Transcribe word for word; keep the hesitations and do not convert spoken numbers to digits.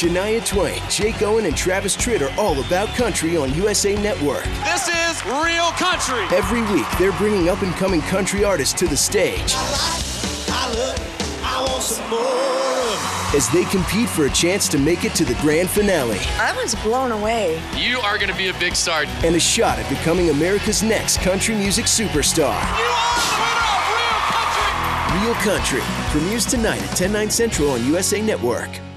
Shania Twain, Jake Owen, and Travis Tritt are all about country on U S A Network. This is real country. Every week, they're bringing up-and-coming country artists to the stage. I like, I love, I want some more. As they compete for a chance to make it to the grand finale. I was blown away. You are going to be a big star. And a shot at becoming America's next country music superstar. You are the winner of Real Country. Real Country premieres tonight at ten, nine Central on U S A Network.